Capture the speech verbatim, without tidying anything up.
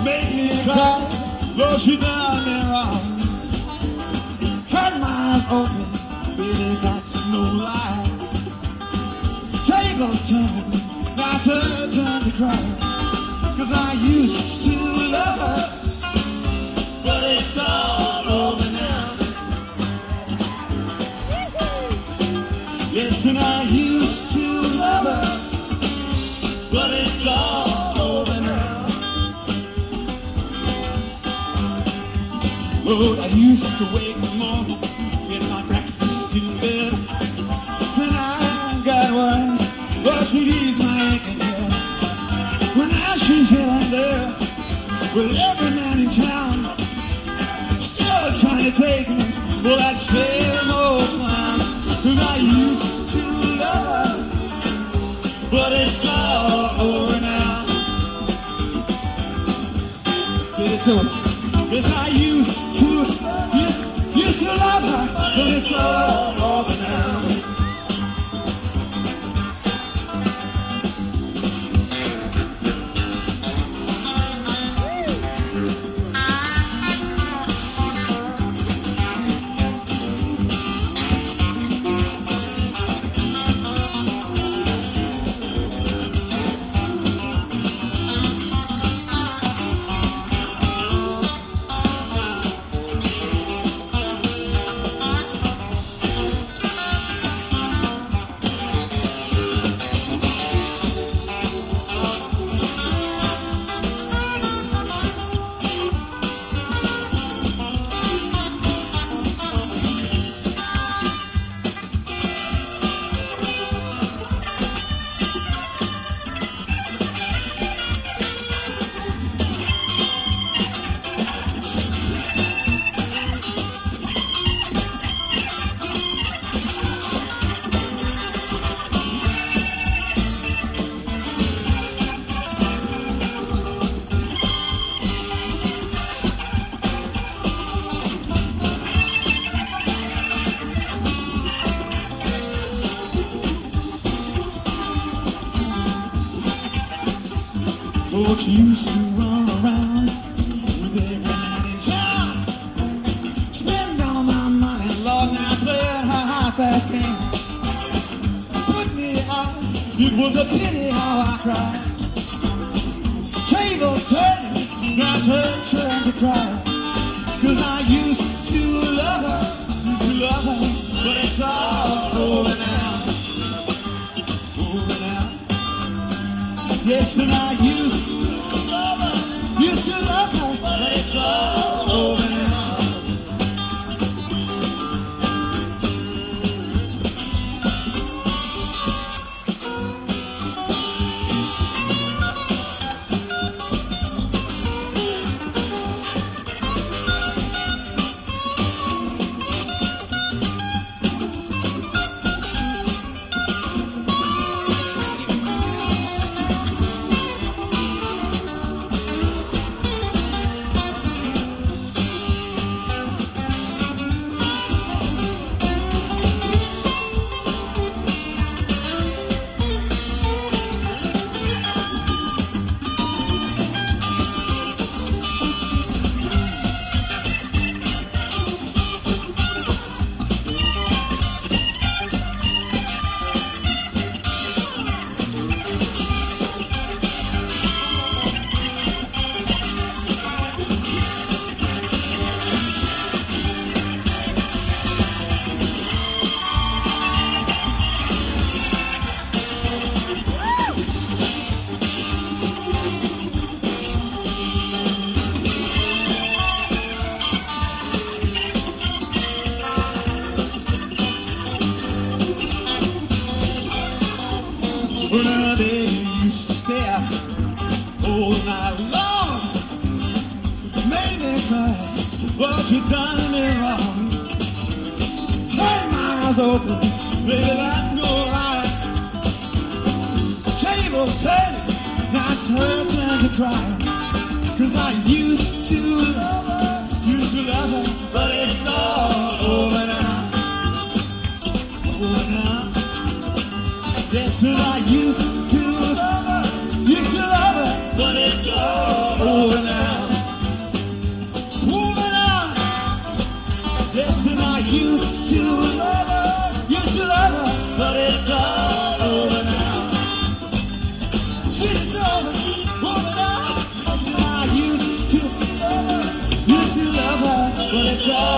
make me cry, though she done me wrong. Had my eyes open, baby, that's no lie. Tables turn, that's her turn to cry. Cause I used to love her, but it's all over now. Yes, and I used to love her, but it's all over now. Oh, I used to wake in the morning, get my breakfast in bed. When I got one, well, she'd ease my aching head. When now she's here and there, with every man in town still trying to take me for that same old clown. Cause I used to love her, but it's all over now. Say it so. Yes, I used to, used, used to love her, but it's all over now. Oh, she used to run around with every man in town, spend all my money, Lord, now playing her high-fast game. Put me out, it was a pity how I cried. Tables turning, that's her turn to cry. Cause I used to love her, used to love her, but it's all over now, over now. Yes, and I used to love her, used to love her, but it's all over now. When a baby used to stare all night long, made me cry, but you done me wrong. Had my eyes open, baby, that's no lie. Tables turning, now it's her turn to cry. Cause I used to love her, used to love her, but it's all over now, over now. Yes, and I used to love her, used to love her, but it's all over now. is all